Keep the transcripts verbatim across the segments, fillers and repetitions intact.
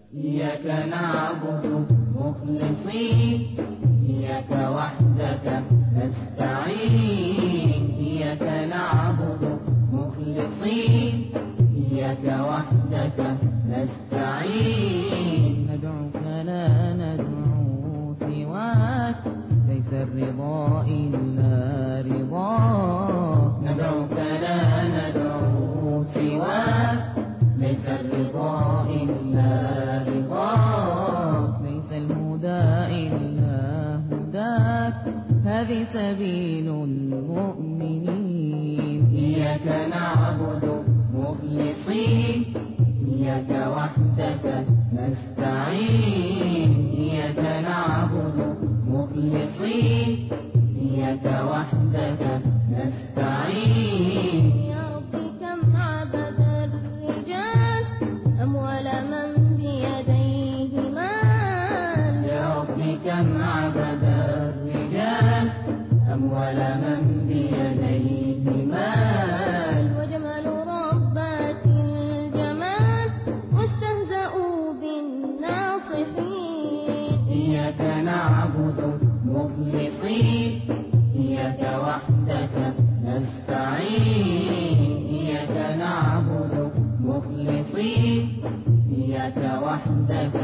إياك نعبد مخلصين، إياك وحدك نستعين. إياك نعبد مخلصين، إياك وحدك نستعين. ندعوك لا ندعو سواك، ليس الرضا إلا رضاك. ندعوك لا ندعو سواك، ليس الرضا إلا رضاك. ليس الهدى إلا هداك، هذه سبيل المؤمنين. إياك نعبد مخلصين، إياك وحدك نستعين. إياك نعبد مخلصين، إياك وحدك نستعين. يا رب كم عبد الرجال أموال من بيديه مال. يا رب كم عبد الرجال أموال من بيديه مال. وجمال ربات الجمال واستهزأوا بالناصحين. إياك نعبد مخلصين، إياك وحدك نستعين. إياك نعبد مخلصين، إياك وحدك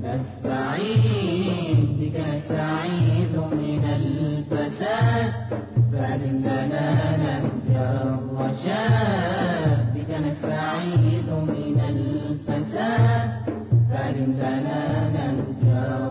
نستعين. بك نستعيذ من الفساد، فأذن لنا نهج الرشاد. بك نستعيذ من الفساد، فأذن لنا نهج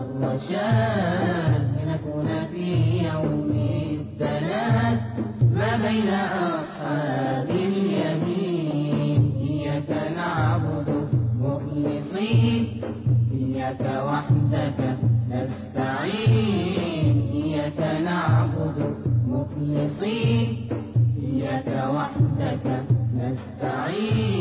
الرشاد. لنكون في يوم الثلاث ما بين أصحاب اليمين. إياك نعبد مخلصين، إياك وحدك نستعين. إياك نعبد مخلصين، إياك وحدك نستعين.